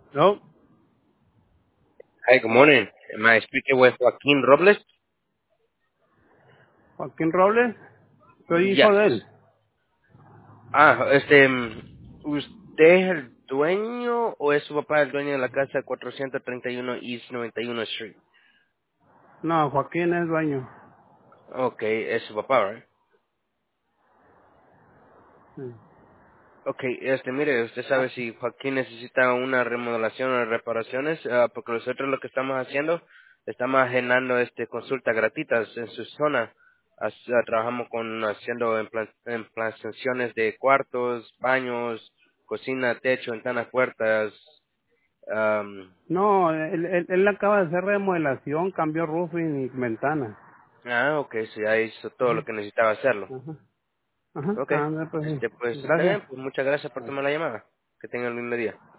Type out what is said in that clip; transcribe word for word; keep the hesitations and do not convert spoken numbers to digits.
No, Hi, good morning. Am I speaking with Joaquín Robles? Joaquín Robles, soy hijo Yes. de él. Ah, este, mm, ¿usted es el dueño o es su papá el dueño de la casa cuatrocientos treinta y uno East noventa y uno Street? No, Joaquín es dueño. Okay, es su papá, ¿right? Sí. Okay, este, mire, usted sabe Ah, si Joaquín necesita una remodelación o reparaciones, ah, porque nosotros lo que estamos haciendo, estamos agendando este consultas gratuitas en su zona. As- ah, trabajamos con haciendo implan- implantaciones de cuartos, baños, cocina, techo, ventanas, puertas. am, no, él, él, él acaba de hacer remodelación, cambió roofing y ventana. ah, okay, sí, ya hizo todo lo Ajá, que necesitaba hacerlo. ajá, ajá. Okay, Anda, pues este, sí. pues está Gracias. bien, pues muchas gracias por tomar la llamada. Que tengan un lindo día.